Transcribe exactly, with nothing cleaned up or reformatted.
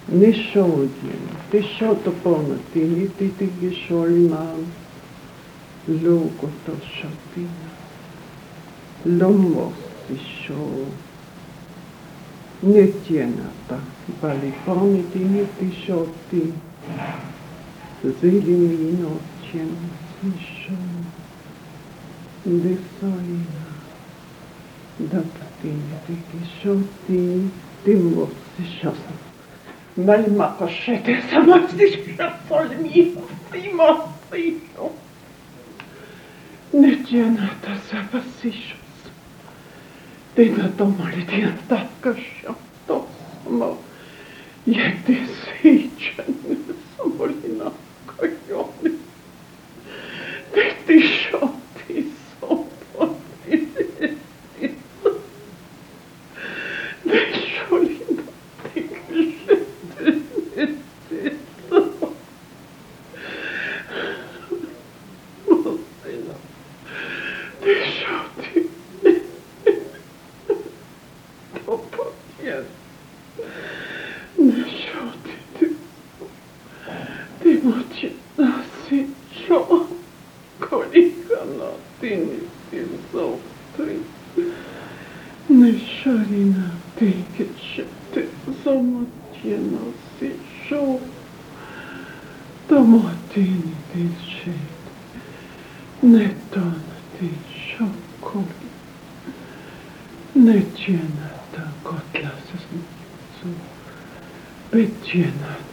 Nishodien, tishotoponatini, titigisholman, logotoshotina, lomostisho, netienata, baliponitini, tishoti, zilimino, tien, tisho, desoina, datatini, tikishoti, timostishosa. Malma koshete samastisha solmi simosio. Netianata sapasishos. Tina tomari tina takasho. Tosmo. Yetisichan. Samolina koyoni. Tetishoti sopo. Desholina tikashet. Nesharina take it shit so much you know see show the martini did shit neton did shoko netjena ta kotlas so betjena